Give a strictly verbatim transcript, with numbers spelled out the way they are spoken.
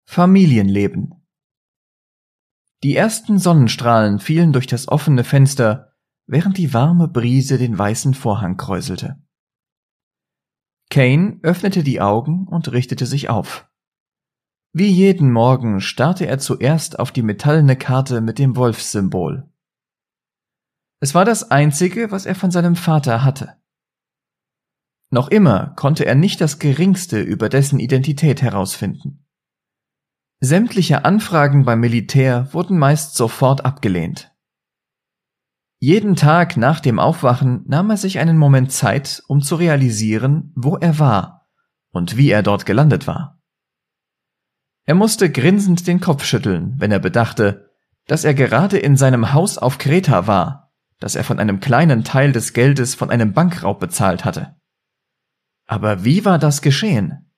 Familienleben. Die ersten Sonnenstrahlen fielen durch das offene Fenster, während die warme Brise den weißen Vorhang kräuselte. Kane öffnete die Augen und richtete sich auf. Wie jeden Morgen starrte er zuerst auf die metallene Karte mit dem Wolfssymbol. Es war das Einzige, was er von seinem Vater hatte. Noch immer konnte er nicht das Geringste über dessen Identität herausfinden. Sämtliche Anfragen beim Militär wurden meist sofort abgelehnt. Jeden Tag nach dem Aufwachen nahm er sich einen Moment Zeit, um zu realisieren, wo er war und wie er dort gelandet war. Er musste grinsend den Kopf schütteln, wenn er bedachte, dass er gerade in seinem Haus auf Kreta war, das er von einem kleinen Teil des Geldes von einem Bankraub bezahlt hatte. Aber wie war das geschehen?